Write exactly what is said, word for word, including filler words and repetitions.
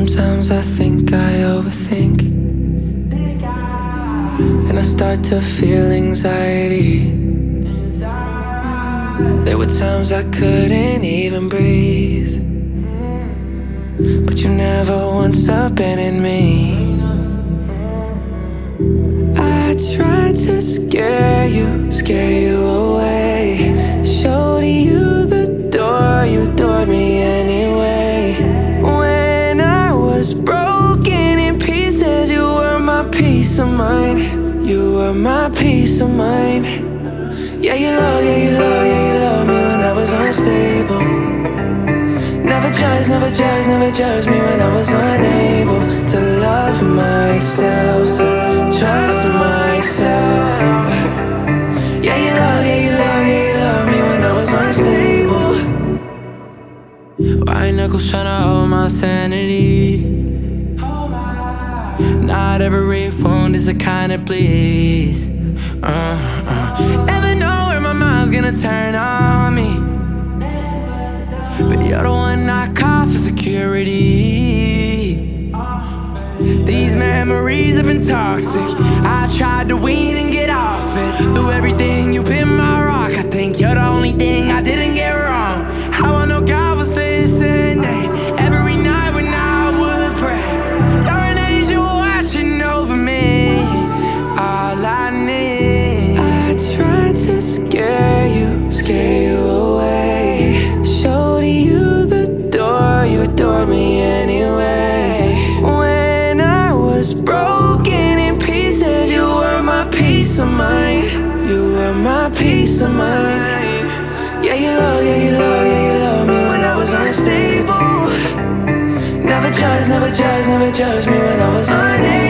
Sometimes I think I overthink, and I start to feel anxiety. There were times I couldn't even breathe, but you never once abandoned me. I tried to scare you, scare you away. Showed you the door, you adored me anyway. When I was broken in pieces, you were my peace of mind. You were my peace of mind. Yeah, you love, yeah, you love, yeah, you love me when I was unstable. Never judge, never judge, never judge me when I was unable to love myself, so trust myself. Yeah, you love, yeah, you love, yeah, you love me when I was unstable. White knuckles tryna hold my sanity. Not every wound is a kind of please. uh, uh. Never know where my mind's gonna turn on me, but you're the one I call for security. These memories have been toxic. I tried to wean and get off it. Through everything, you've been my rock. I think you're the only thing I didn't get wrong. How I know God was listening every night when I would pray. You're an angel watching over me, all I need. I tried to scare you, scare you away. Showed you the door, you adored me anyway. When I was broken in pieces, you were my peace of mind. You were my peace of mind. Yeah, you love, yeah, you love, yeah, you love me when I was unstable. Never judge, never judge, never judge me when I was unable